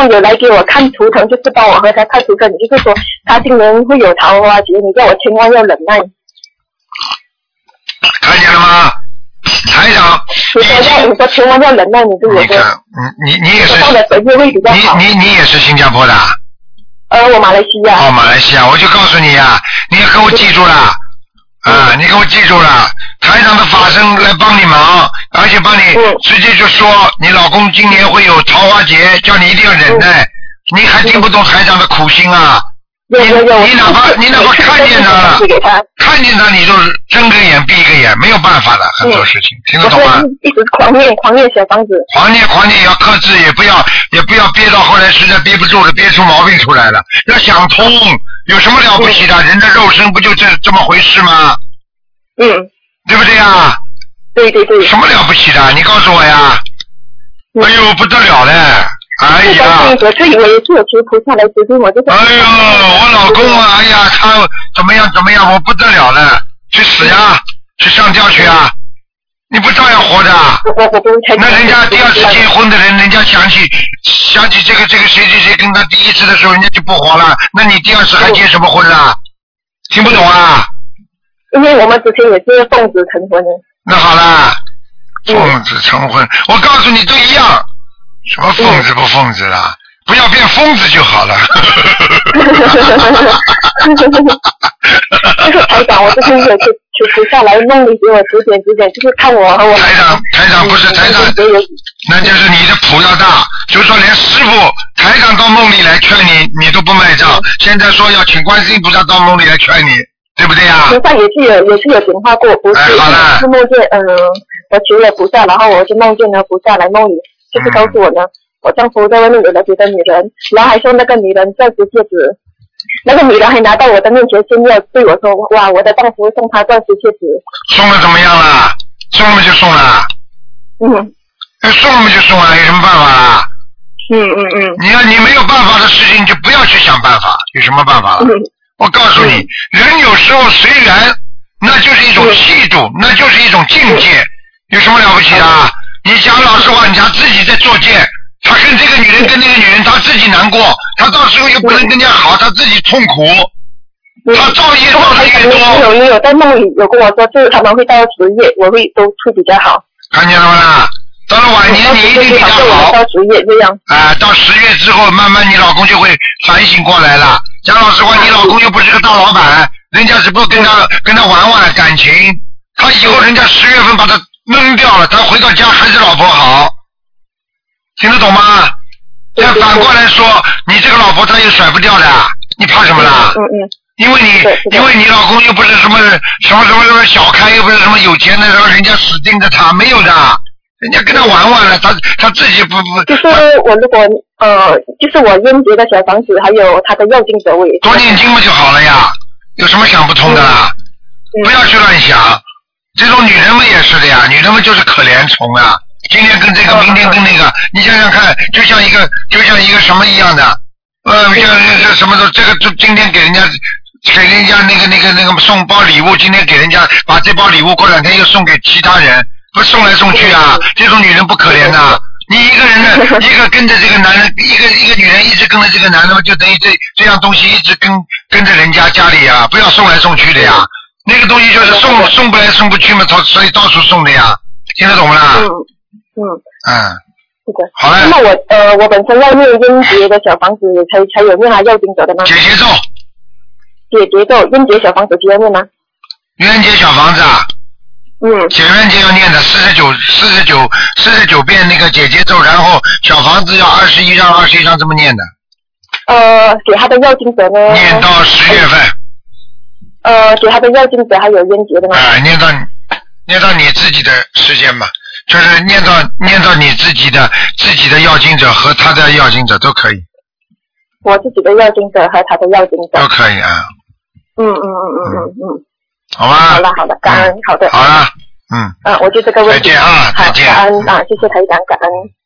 上有来给我看图腾，就是帮我和他看图腾，就是说他今年会有桃花劫，你叫我千万要忍耐。 看见了吗？台长， 你说千万要忍耐，你对我说。 你也是。 到了10月会比较好。 你也是新加坡的？ 我马来西亚。 哦，马来西亚，我就告诉你呀，你也给我记住了。你给我记住了，台长的法身来帮你忙，而且帮你直接就说你老公今年会有桃花劫，叫你一定要忍耐。你还听不懂台长的苦心啊？你哪怕看见他你就睁个眼闭一个眼，没有办法的，很多事情听得懂吗？ 一直狂念小房子。狂念也要克制，也不要憋到后来实在憋不住了，憋出毛病出来了。要想通，有什么了不起的？人的肉身不就这么回事吗？对不对呀？ 对。 什么了不起的？你告诉我呀！哎呦，不得了嘞！哎呀！ 我也是有求菩萨来指定我，就是。 哎呦，我老公啊，哎呀，他怎么样，我不得了了，去死呀，去上吊去啊！你不照样活着？那人家第二次结婚的人，人家想起这个谁跟他第一次的时候，人家就不活了，那你第二次还结什么婚啊？听不懂啊？ 因为我们之前也是奉子成婚的。 那好啦，奉子成婚，我告诉你都一样。什么疯子不疯子啦？不要变疯子就好了。 就是台长，我就是有求菩萨来梦里给我指点，就是看我和我。 台长不是台长，那就是你的谱要大，就是说连师傅台长到梦里来劝你，你都不卖账。现在说要请观世音菩萨到梦里来劝你，对不对呀？ 菩萨也是有显化过，不是是梦见我求了菩萨，然后我就梦见了菩萨来梦里。就是告诉我呢，我丈夫在外面有了别的女人，然后还说那个女人钻石戒指，那个女人还拿到我的面前炫耀，对我说：“哇，我的丈夫送她钻石戒指。” 送了怎么样了？送了就送了。送了就送了，有什么办法啊？你没有办法的事情，就不要去想办法，有什么办法了？我告诉你，人有时候随缘，那就是一种气度，那就是一种境界，有什么了不起的？你讲老实话，你讲自己在作贱，他跟这个女人跟那个女人，他自己难过，他到时候又不能跟人家好，他自己痛苦，他造业造的越多。 有在梦里有跟我说，就是他们会到10月，我会都会比较好。 看见了吗？到了晚年你一定比较好。 到10月这样。 到10月之后，慢慢你老公就会反省过来了。讲老实话，你老公又不是个大老板，人家只不过跟他玩感情，他以后人家10月份把他扔掉了，他回到家还是老婆好，听得懂吗？再反过来说，你这个老婆他也甩不掉的，你怕什么啦？因为你老公又不是什么小开，又不是什么有钱的，然后人家死盯着他，没有的，人家跟他玩了，他自己不。 就是我如果就是我烟节的小房子，还有他的要经者位。 多念经不就好了呀？有什么想不通的啦？不要去乱想。这种女人们也是的呀，女人们就是可怜虫啊！今天跟这个，明天跟那个，你想想看，就像一个什么一样的，像什么的，这个就今天给人家那个送包礼物，今天给人家把这包礼物过2天又送给其他人，不送来送去啊！这种女人不可怜呐！你一个人呢，一个跟着这个男人，一个女人一直跟着这个男人，就等于这样东西一直跟着人家家里啊，不要送来送去的呀。那个东西就是送不来送不去嘛，所以到处送的呀，听得懂吗？ 是的。 好了。 那我本身要念烟节的小房子才有念他要经者的吗？ 解结咒， 烟节小房子需要念吗？ 烟节小房子啊。解冤节要念的49遍那个解结咒，然后小房子要21张这么念的。 给他的要经者呢？ 念到10月份。 给他的要经者还有烟节的吗？ 念到你自己的时间嘛，就是念到你自己的要经者和他的要经者都可以。 我自己的要经者和他的要经者都可以啊。好吧。 好了，感恩，好的。 好了， 我就这个问题。 再见啊，再见。 感恩啊，谢谢台长，感恩。